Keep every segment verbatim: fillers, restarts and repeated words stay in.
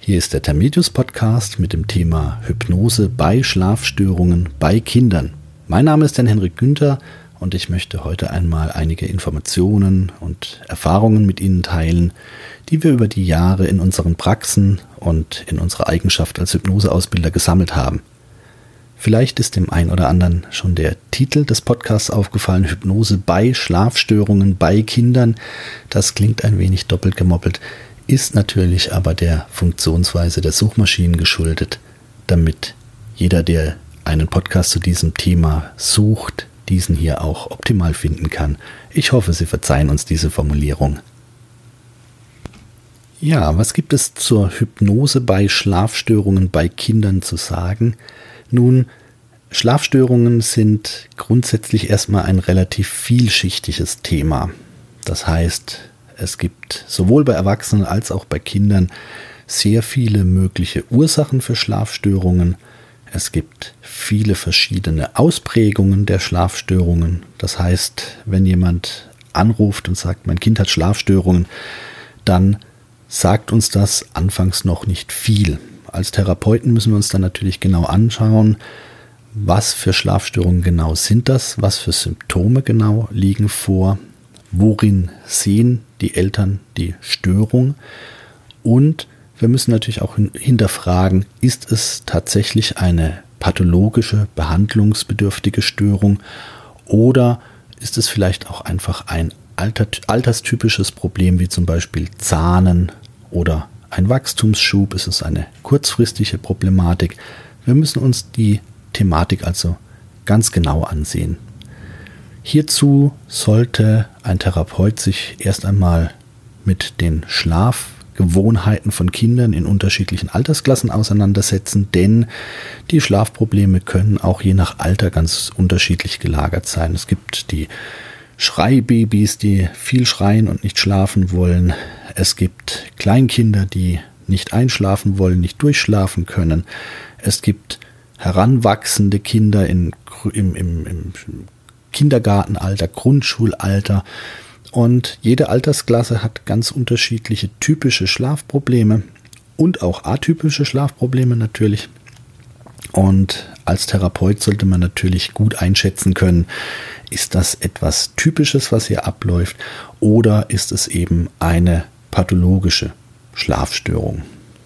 Hier ist der Termedius Podcast mit dem Thema Hypnose bei Schlafstörungen bei Kindern. Mein Name ist Henrik Günther und ich möchte heute einmal einige Informationen und Erfahrungen mit Ihnen teilen, die wir über die Jahre in unseren Praxen und in unserer Eigenschaft als Hypnoseausbilder gesammelt haben. Vielleicht ist dem einen oder anderen schon der Titel des Podcasts aufgefallen, Hypnose bei Schlafstörungen bei Kindern. Das klingt ein wenig doppelt gemoppelt, ist natürlich aber der Funktionsweise der Suchmaschinen geschuldet, damit jeder, der einen Podcast zu diesem Thema sucht, diesen hier auch optimal finden kann. Ich hoffe, Sie verzeihen uns diese Formulierung. Ja, was gibt es zur Hypnose bei Schlafstörungen bei Kindern zu sagen? Nun, Schlafstörungen sind grundsätzlich erstmal ein relativ vielschichtiges Thema. Das heißt, es gibt sowohl bei Erwachsenen als auch bei Kindern sehr viele mögliche Ursachen für Schlafstörungen. Es gibt viele verschiedene Ausprägungen der Schlafstörungen. Das heißt, wenn jemand anruft und sagt, mein Kind hat Schlafstörungen, dann sagt uns das anfangs noch nicht viel. Als Therapeuten müssen wir uns dann natürlich genau anschauen, was für Schlafstörungen genau sind das, was für Symptome genau liegen vor, worin sehen die Eltern die Störung, und wir müssen natürlich auch hinterfragen, ist es tatsächlich eine pathologische, behandlungsbedürftige Störung oder ist es vielleicht auch einfach ein alter, alterstypisches Problem wie zum Beispiel Zahnen oder ein Wachstumsschub, ist es eine kurzfristige Problematik. Wir müssen uns die Thematik also ganz genau ansehen. Hierzu sollte ein Therapeut sich erst einmal mit den Schlafgewohnheiten von Kindern in unterschiedlichen Altersklassen auseinandersetzen, denn die Schlafprobleme können auch je nach Alter ganz unterschiedlich gelagert sein. Es gibt die Schreibabys, die viel schreien und nicht schlafen wollen. Es gibt Kleinkinder, die nicht einschlafen wollen, nicht durchschlafen können. Es gibt heranwachsende Kinder in, im, im, im Kindergartenalter, Grundschulalter, und jede Altersklasse hat ganz unterschiedliche typische Schlafprobleme und auch atypische Schlafprobleme natürlich. Und als Therapeut sollte man natürlich gut einschätzen können, ist das etwas Typisches, was hier abläuft, oder ist es eben eine pathologische Schlafstörung.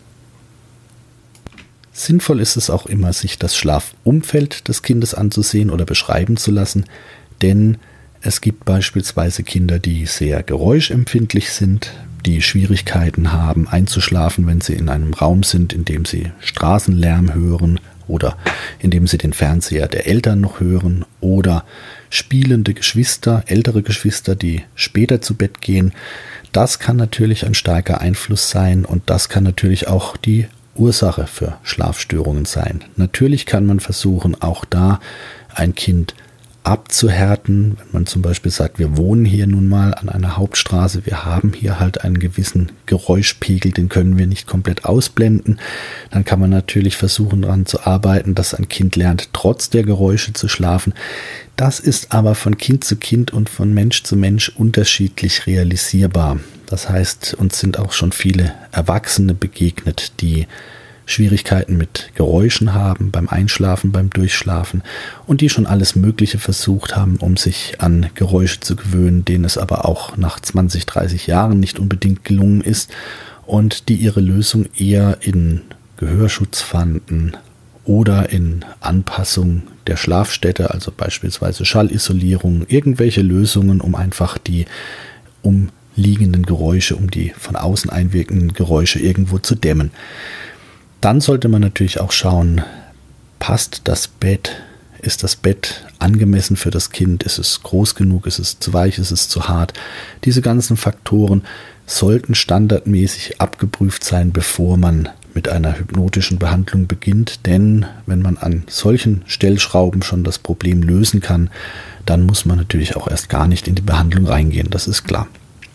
Sinnvoll ist es auch immer, sich das Schlafumfeld des Kindes anzusehen oder beschreiben zu lassen, denn es gibt beispielsweise Kinder, die sehr geräuschempfindlich sind, die Schwierigkeiten haben einzuschlafen, wenn sie in einem Raum sind, in dem sie Straßenlärm hören oder in dem sie den Fernseher der Eltern noch hören, oder spielende Geschwister, ältere Geschwister, die später zu Bett gehen. Das kann natürlich ein starker Einfluss sein und das kann natürlich auch die Ursache für Schlafstörungen sein. Natürlich kann man versuchen, auch da ein Kind abzuhärten, wenn man zum Beispiel sagt, wir wohnen hier nun mal an einer Hauptstraße, wir haben hier halt einen gewissen Geräuschpegel, den können wir nicht komplett ausblenden, dann kann man natürlich versuchen, daran zu arbeiten, dass ein Kind lernt, trotz der Geräusche zu schlafen. Das ist aber von Kind zu Kind und von Mensch zu Mensch unterschiedlich realisierbar. Das heißt, uns sind auch schon viele Erwachsene begegnet, die Schwierigkeiten mit Geräuschen haben, beim Einschlafen, beim Durchschlafen, und die schon alles Mögliche versucht haben, um sich an Geräusche zu gewöhnen, denen es aber auch nach zwanzig, dreißig Jahren nicht unbedingt gelungen ist und die ihre Lösung eher in Gehörschutz fanden oder in Anpassung der Schlafstätte, also beispielsweise Schallisolierung, irgendwelche Lösungen, um einfach die umliegenden Geräusche, um die von außen einwirkenden Geräusche irgendwo zu dämmen. Dann sollte man natürlich auch schauen, passt das Bett, ist das Bett angemessen für das Kind, ist es groß genug, ist es zu weich, ist es zu hart. Diese ganzen Faktoren sollten standardmäßig abgeprüft sein, bevor man mit einer hypnotischen Behandlung beginnt, denn wenn man an solchen Stellschrauben schon das Problem lösen kann, dann muss man natürlich auch erst gar nicht in die Behandlung reingehen, das ist klar.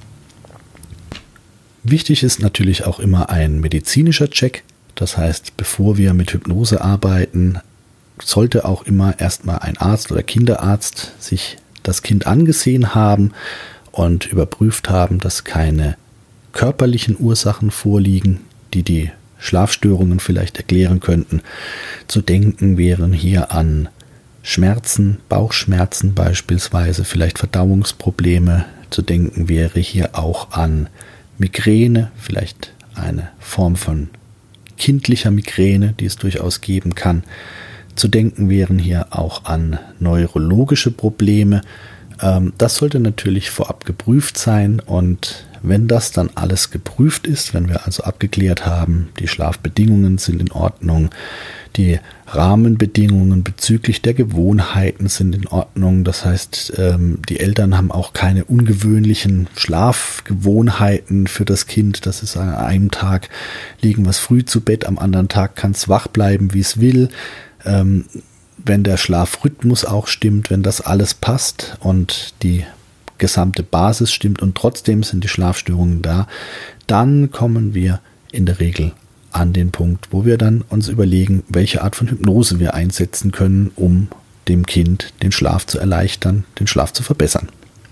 Wichtig ist natürlich auch immer ein medizinischer Check. Das heißt, bevor wir mit Hypnose arbeiten, sollte auch immer erstmal ein Arzt oder Kinderarzt sich das Kind angesehen haben und überprüft haben, dass keine körperlichen Ursachen vorliegen, die die Schlafstörungen vielleicht erklären könnten. Zu denken wären hier an Schmerzen, Bauchschmerzen beispielsweise, vielleicht Verdauungsprobleme. Zu denken wäre hier auch an Migräne, vielleicht eine Form von kindlicher Migräne, die es durchaus geben kann. Zu denken wären hier auch an neurologische Probleme. Das sollte natürlich vorab geprüft sein, und wenn das dann alles geprüft ist, wenn wir also abgeklärt haben, die Schlafbedingungen sind in Ordnung, die Rahmenbedingungen bezüglich der Gewohnheiten sind in Ordnung, das heißt, die Eltern haben auch keine ungewöhnlichen Schlafgewohnheiten für das Kind, das ist an einem Tag liegen wir früh zu Bett, am anderen Tag kann es wach bleiben, wie es will. Wenn der Schlafrhythmus auch stimmt, wenn das alles passt und die gesamte Basis stimmt und trotzdem sind die Schlafstörungen da, dann kommen wir in der Regel an den Punkt, wo wir dann uns überlegen, welche Art von Hypnose wir einsetzen können, um dem Kind den Schlaf zu erleichtern, den Schlaf zu verbessern.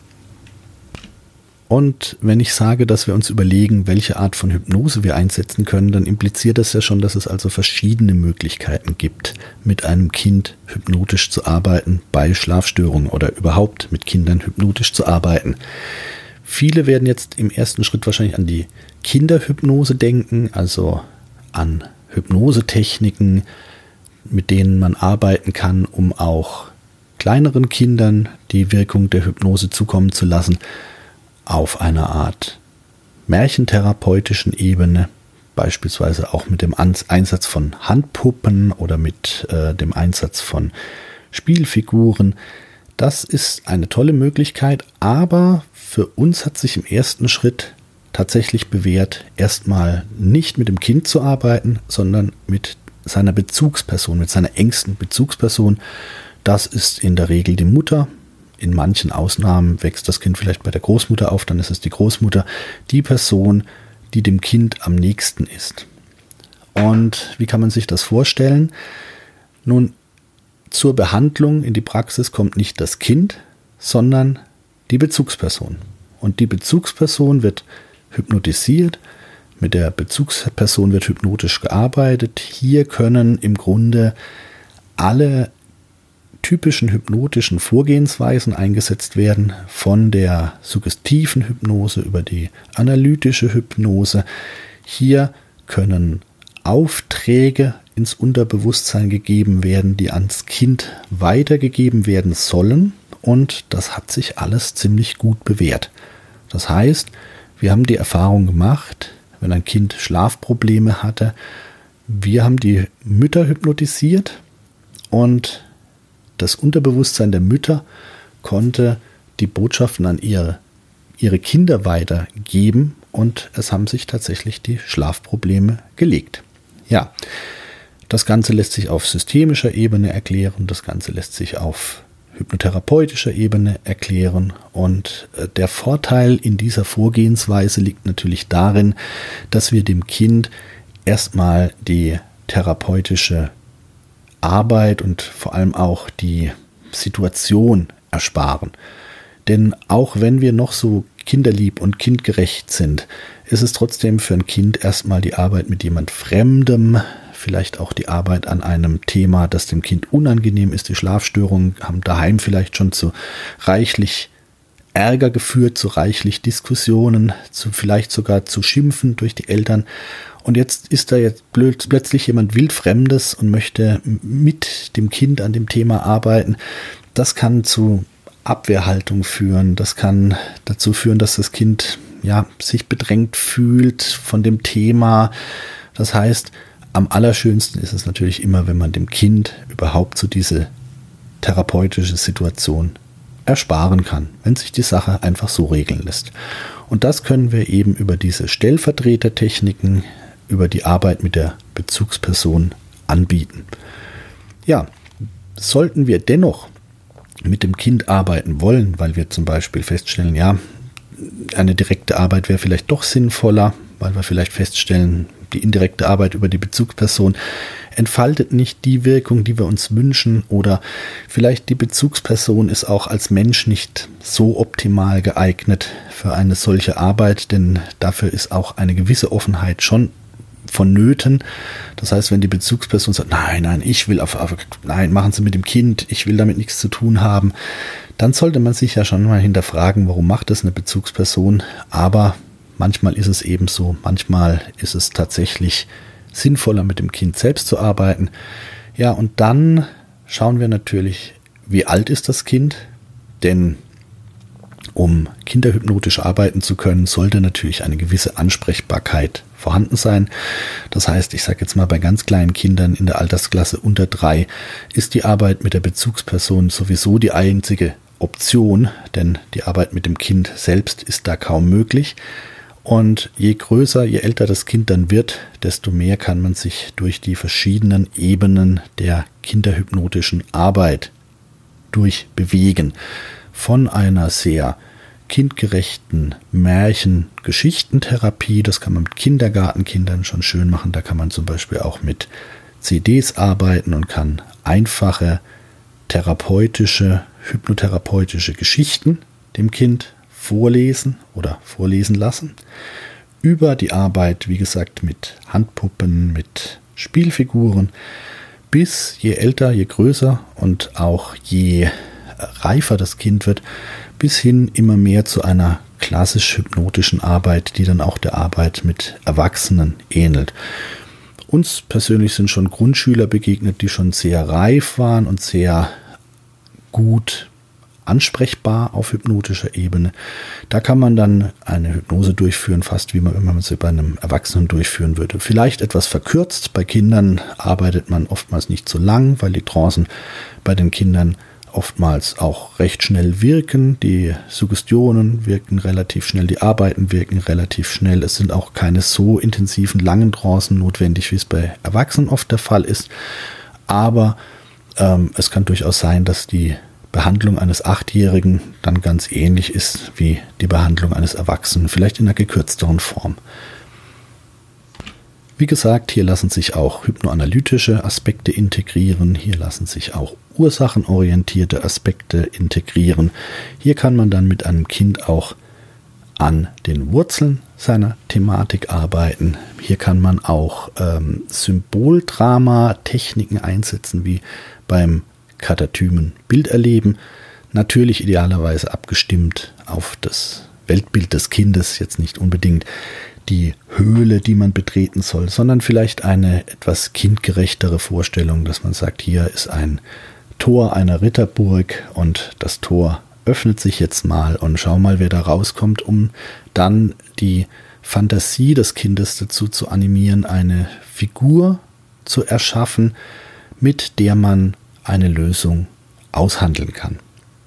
Und wenn ich sage, dass wir uns überlegen, welche Art von Hypnose wir einsetzen können, dann impliziert das ja schon, dass es also verschiedene Möglichkeiten gibt, mit einem Kind hypnotisch zu arbeiten bei Schlafstörungen oder überhaupt mit Kindern hypnotisch zu arbeiten. Viele werden jetzt im ersten Schritt wahrscheinlich an die Kinderhypnose denken, also an Hypnosetechniken, mit denen man arbeiten kann, um auch kleineren Kindern die Wirkung der Hypnose zukommen zu lassen, auf einer Art märchentherapeutischen Ebene, beispielsweise auch mit dem Einsatz von Handpuppen oder mit äh, dem Einsatz von Spielfiguren. Das ist eine tolle Möglichkeit, aber für uns hat sich im ersten Schritt tatsächlich bewährt, erstmal nicht mit dem Kind zu arbeiten, sondern mit seiner Bezugsperson, mit seiner engsten Bezugsperson. Das ist in der Regel die Mutter. In manchen Ausnahmen wächst das Kind vielleicht bei der Großmutter auf, dann ist es die Großmutter, die Person, die dem Kind am nächsten ist. Und wie kann man sich das vorstellen? Nun, zur Behandlung in die Praxis kommt nicht das Kind, sondern die Bezugsperson. Und die Bezugsperson wird hypnotisiert, mit der Bezugsperson wird hypnotisch gearbeitet. Hier können im Grunde alle typischen hypnotischen Vorgehensweisen eingesetzt werden, von der suggestiven Hypnose über die analytische Hypnose. Hier können Aufträge ins Unterbewusstsein gegeben werden, die ans Kind weitergegeben werden sollen, und das hat sich alles ziemlich gut bewährt. Das heißt, wir haben die Erfahrung gemacht, wenn ein Kind Schlafprobleme hatte, wir haben die Mütter hypnotisiert und das Unterbewusstsein der Mütter konnte die Botschaften an ihre, ihre Kinder weitergeben, und es haben sich tatsächlich die Schlafprobleme gelegt. Ja, das Ganze lässt sich auf systemischer Ebene erklären, das Ganze lässt sich auf hypnotherapeutischer Ebene erklären, und der Vorteil in dieser Vorgehensweise liegt natürlich darin, dass wir dem Kind erstmal die therapeutische Arbeit und vor allem auch die Situation ersparen. Denn auch wenn wir noch so kinderlieb und kindgerecht sind, ist es trotzdem für ein Kind erstmal die Arbeit mit jemand Fremdem, vielleicht auch die Arbeit an einem Thema, das dem Kind unangenehm ist. Die Schlafstörungen haben daheim vielleicht schon zu reichlich Ärger geführt, zu reichlich Diskussionen, zu vielleicht sogar zu Schimpfen durch die Eltern. Und jetzt ist da jetzt blöd, plötzlich jemand Wildfremdes und möchte mit dem Kind an dem Thema arbeiten. Das kann zu Abwehrhaltung führen. Das kann dazu führen, dass das Kind ja, sich bedrängt fühlt von dem Thema. Das heißt, am allerschönsten ist es natürlich immer, wenn man dem Kind überhaupt so diese therapeutische Situation ersparen kann, wenn sich die Sache einfach so regeln lässt. Und das können wir eben über diese Stellvertretertechniken, über die Arbeit mit der Bezugsperson anbieten. Ja, sollten wir dennoch mit dem Kind arbeiten wollen, weil wir zum Beispiel feststellen, ja, eine direkte Arbeit wäre vielleicht doch sinnvoller, weil wir vielleicht feststellen, die indirekte Arbeit über die Bezugsperson entfaltet nicht die Wirkung, die wir uns wünschen, oder vielleicht die Bezugsperson ist auch als Mensch nicht so optimal geeignet für eine solche Arbeit, denn dafür ist auch eine gewisse Offenheit schon vonnöten. Das heißt, wenn die Bezugsperson sagt, nein, nein, ich will auf, auf nein, machen Sie mit dem Kind, ich will damit nichts zu tun haben, dann sollte man sich ja schon mal hinterfragen, warum macht das eine Bezugsperson? Aber manchmal ist es eben so, manchmal ist es tatsächlich sinnvoller, mit dem Kind selbst zu arbeiten. Ja, und dann schauen wir natürlich, wie alt ist das Kind? Denn um kinderhypnotisch arbeiten zu können, sollte natürlich eine gewisse Ansprechbarkeit vorhanden sein. Das heißt, ich sage jetzt mal, bei ganz kleinen Kindern in der Altersklasse unter drei ist die Arbeit mit der Bezugsperson sowieso die einzige Option, denn die Arbeit mit dem Kind selbst ist da kaum möglich. Und je größer, je älter das Kind dann wird, desto mehr kann man sich durch die verschiedenen Ebenen der kinderhypnotischen Arbeit durchbewegen. Von einer sehr kindgerechten Märchen-Geschichtentherapie, das kann man mit Kindergartenkindern schon schön machen, da kann man zum Beispiel auch mit C Ds arbeiten und kann einfache therapeutische, hypnotherapeutische Geschichten dem Kind vorlesen oder vorlesen lassen. Über die Arbeit, wie gesagt, mit Handpuppen, mit Spielfiguren, bis je älter, je größer und auch je reifer das Kind wird, bis hin immer mehr zu einer klassisch hypnotischen Arbeit, die dann auch der Arbeit mit Erwachsenen ähnelt. Uns persönlich sind schon Grundschüler begegnet, die schon sehr reif waren und sehr gut ansprechbar auf hypnotischer Ebene. Da kann man dann eine Hypnose durchführen, fast wie man, wenn man sie bei einem Erwachsenen durchführen würde. Vielleicht etwas verkürzt. Bei Kindern arbeitet man oftmals nicht so lang, weil die Trancen bei den Kindern oftmals auch recht schnell wirken. Die Suggestionen wirken relativ schnell, die Arbeiten wirken relativ schnell. Es sind auch keine so intensiven, langen Trancen notwendig, wie es bei Erwachsenen oft der Fall ist. Aber ähm, es kann durchaus sein, dass die Behandlung eines Achtjährigen dann ganz ähnlich ist wie die Behandlung eines Erwachsenen, vielleicht in einer gekürzteren Form. Wie gesagt, hier lassen sich auch hypnoanalytische Aspekte integrieren, hier lassen sich auch ursachenorientierte Aspekte integrieren. Hier kann man dann mit einem Kind auch an den Wurzeln seiner Thematik arbeiten. Hier kann man auch ähm, Symboldrama-Techniken einsetzen, wie beim Katatymen Bilderleben, natürlich idealerweise abgestimmt auf das Weltbild des Kindes, jetzt nicht unbedingt die Höhle, die man betreten soll, sondern vielleicht eine etwas kindgerechtere Vorstellung, dass man sagt, hier ist ein Tor einer Ritterburg und das Tor öffnet sich jetzt mal und schau mal, wer da rauskommt, um dann die Fantasie des Kindes dazu zu animieren, eine Figur zu erschaffen, mit der man eine Lösung aushandeln kann.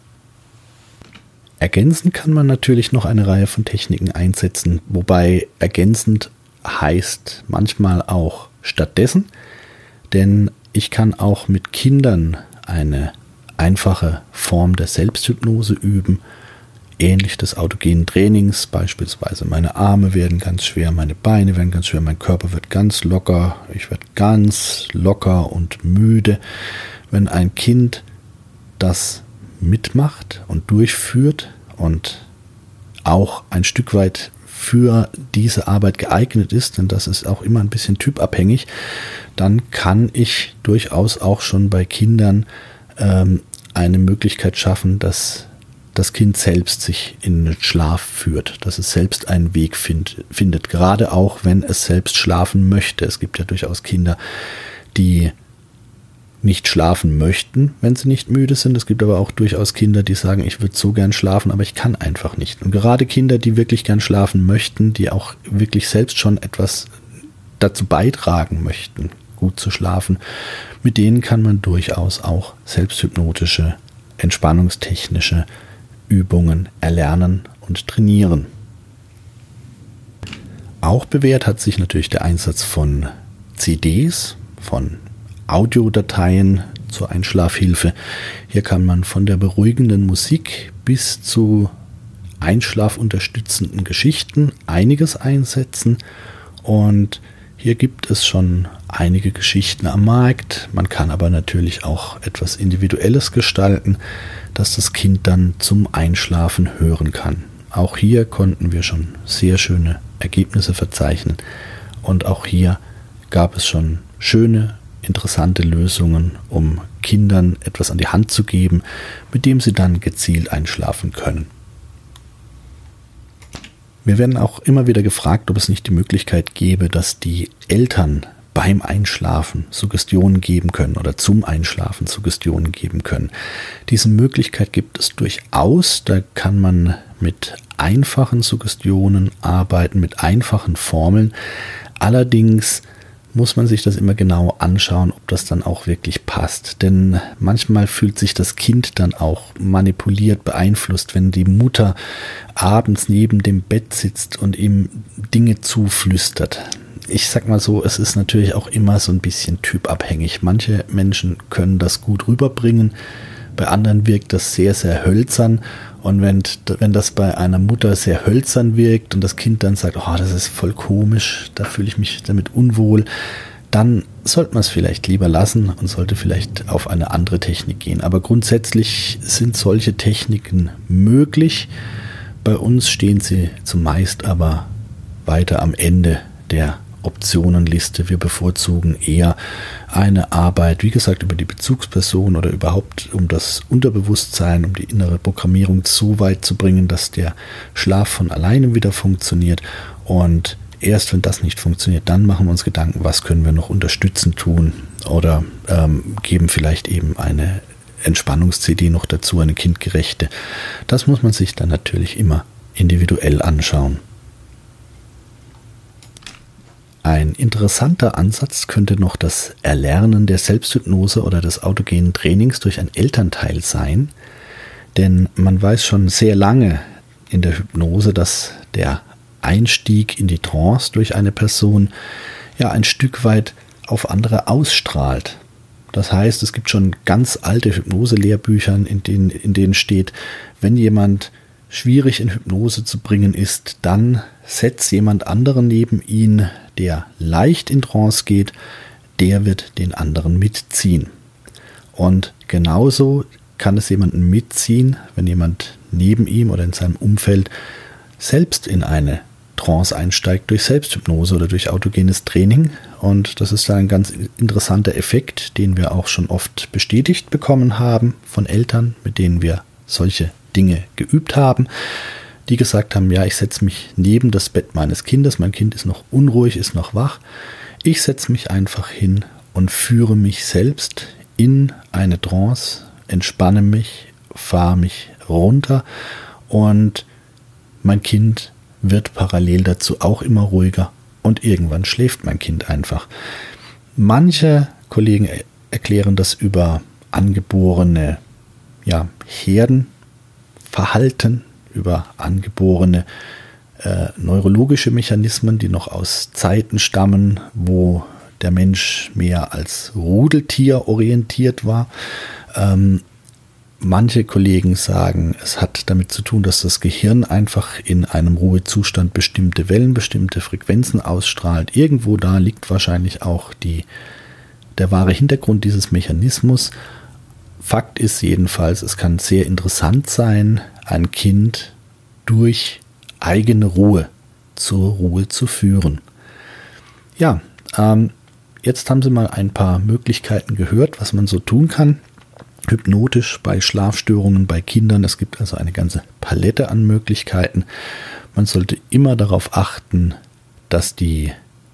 Ergänzend kann man natürlich noch eine Reihe von Techniken einsetzen, wobei ergänzend heißt manchmal auch stattdessen, denn ich kann auch mit Kindern eine einfache Form der Selbsthypnose üben, ähnlich des autogenen Trainings, beispielsweise meine Arme werden ganz schwer, meine Beine werden ganz schwer, mein Körper wird ganz locker, ich werde ganz locker und müde. Wenn ein Kind das mitmacht und durchführt und auch ein Stück weit für diese Arbeit geeignet ist, denn das ist auch immer ein bisschen typabhängig, dann kann ich durchaus auch schon bei Kindern ähm, eine Möglichkeit schaffen, dass das Kind selbst sich in den Schlaf führt, dass es selbst einen Weg find, findet, gerade auch wenn es selbst schlafen möchte. Es gibt ja durchaus Kinder, die nicht schlafen möchten, wenn sie nicht müde sind. Es gibt aber auch durchaus Kinder, die sagen, ich würde so gern schlafen, aber ich kann einfach nicht. Und gerade Kinder, die wirklich gern schlafen möchten, die auch wirklich selbst schon etwas dazu beitragen möchten, gut zu schlafen, mit denen kann man durchaus auch selbsthypnotische, entspannungstechnische Übungen erlernen und trainieren. Auch bewährt hat sich natürlich der Einsatz von C Ds, von Audiodateien zur Einschlafhilfe. Hier kann man von der beruhigenden Musik bis zu einschlafunterstützenden Geschichten einiges einsetzen und hier gibt es schon einige Geschichten am Markt. Man kann aber natürlich auch etwas Individuelles gestalten, dass das Kind dann zum Einschlafen hören kann. Auch hier konnten wir schon sehr schöne Ergebnisse verzeichnen Und auch hier gab es schon schöne, interessante Lösungen, um Kindern etwas an die Hand zu geben, mit dem sie dann gezielt einschlafen können. Wir werden auch immer wieder gefragt, ob es nicht die Möglichkeit gäbe, dass die Eltern beim Einschlafen Suggestionen geben können oder zum Einschlafen Suggestionen geben können. Diese Möglichkeit gibt es durchaus. Da kann man mit einfachen Suggestionen arbeiten, mit einfachen Formeln. Allerdings muss man sich das immer genau anschauen, ob das dann auch wirklich passt. Denn manchmal fühlt sich das Kind dann auch manipuliert, beeinflusst, wenn die Mutter abends neben dem Bett sitzt und ihm Dinge zuflüstert. Ich sag mal so, es ist natürlich auch immer so ein bisschen typabhängig. Manche Menschen können das gut rüberbringen, bei anderen wirkt das sehr, sehr hölzern. Und wenn, wenn das bei einer Mutter sehr hölzern wirkt und das Kind dann sagt, oh, das ist voll komisch, da fühle ich mich damit unwohl, dann sollte man es vielleicht lieber lassen und sollte vielleicht auf eine andere Technik gehen. Aber grundsätzlich sind solche Techniken möglich. Bei uns stehen sie zumeist aber weiter am Ende der Optionenliste. Wir bevorzugen eher eine Arbeit, wie gesagt, über die Bezugsperson oder überhaupt um das Unterbewusstsein, um die innere Programmierung so weit zu bringen, dass der Schlaf von alleine wieder funktioniert. Und erst wenn das nicht funktioniert, dann machen wir uns Gedanken, was können wir noch unterstützend tun oder ähm, geben vielleicht eben eine Entspannungs-C D noch dazu, eine kindgerechte. Das muss man sich dann natürlich immer individuell anschauen. Ein interessanter Ansatz könnte noch das Erlernen der Selbsthypnose oder des autogenen Trainings durch ein Elternteil sein, denn man weiß schon sehr lange in der Hypnose, dass der Einstieg in die Trance durch eine Person ja ein Stück weit auf andere ausstrahlt. Das heißt, es gibt schon ganz alte Hypnose-Lehrbüchern, in denen, in denen steht, wenn jemand schwierig in Hypnose zu bringen ist, dann setzt jemand anderen neben ihn, der leicht in Trance geht, der wird den anderen mitziehen. Und genauso kann es jemanden mitziehen, wenn jemand neben ihm oder in seinem Umfeld selbst in eine Trance einsteigt durch Selbsthypnose oder durch autogenes Training. Und das ist ein ganz interessanter Effekt, den wir auch schon oft bestätigt bekommen haben von Eltern, mit denen wir solche Dinge geübt haben, die gesagt haben, ja, ich setze mich neben das Bett meines Kindes, mein Kind ist noch unruhig, ist noch wach, ich setze mich einfach hin und führe mich selbst in eine Trance, entspanne mich, fahre mich runter und mein Kind wird parallel dazu auch immer ruhiger und irgendwann schläft mein Kind einfach. Manche Kollegen erklären das über angeborene ja, Herdenverhalten, über angeborene äh, neurologische Mechanismen, die noch aus Zeiten stammen, wo der Mensch mehr als Rudeltier orientiert war. Ähm, manche Kollegen sagen, es hat damit zu tun, dass das Gehirn einfach in einem Ruhezustand bestimmte Wellen, bestimmte Frequenzen ausstrahlt. Irgendwo da liegt wahrscheinlich auch die, der wahre Hintergrund dieses Mechanismus. Fakt ist jedenfalls, es kann sehr interessant sein, ein Kind durch eigene Ruhe zur Ruhe zu führen. Ja, ähm, jetzt haben Sie mal ein paar Möglichkeiten gehört, was man so tun kann. Hypnotisch bei Schlafstörungen bei Kindern. Es gibt also eine ganze Palette an Möglichkeiten. Man sollte immer darauf achten, dass die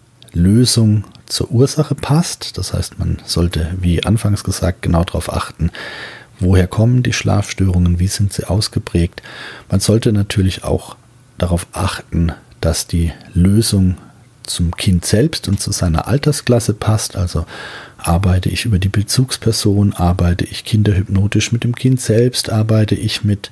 Lösung zur Ursache passt. Das heißt, man sollte, wie anfangs gesagt, genau darauf achten, woher kommen die Schlafstörungen, wie sind sie ausgeprägt. Man sollte natürlich auch darauf achten, dass die Lösung zum Kind selbst und zu seiner Altersklasse passt. Also arbeite ich über die Bezugsperson, arbeite ich kinderhypnotisch mit dem Kind selbst, arbeite ich mit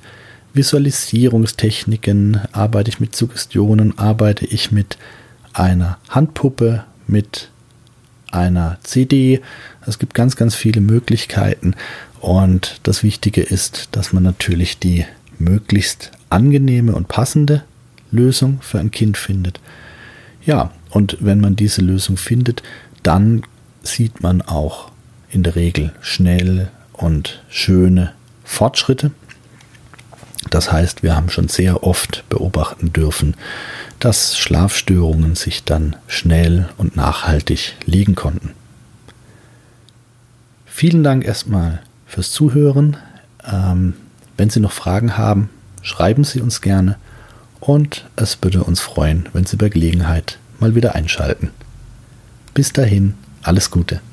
Visualisierungstechniken, arbeite ich mit Suggestionen, arbeite ich mit einer Handpuppe, mit einer C D. Es gibt ganz, ganz viele Möglichkeiten und das Wichtige ist, dass man natürlich die möglichst angenehme und passende Lösung für ein Kind findet. Ja, und wenn man diese Lösung findet, dann sieht man auch in der Regel schnell und schöne Fortschritte. Das heißt, wir haben schon sehr oft beobachten dürfen, dass Schlafstörungen sich dann schnell und nachhaltig legen konnten. Vielen Dank erstmal fürs Zuhören. Ähm, wenn Sie noch Fragen haben, schreiben Sie uns gerne und es würde uns freuen, wenn Sie bei Gelegenheit mal wieder einschalten. Bis dahin, alles Gute.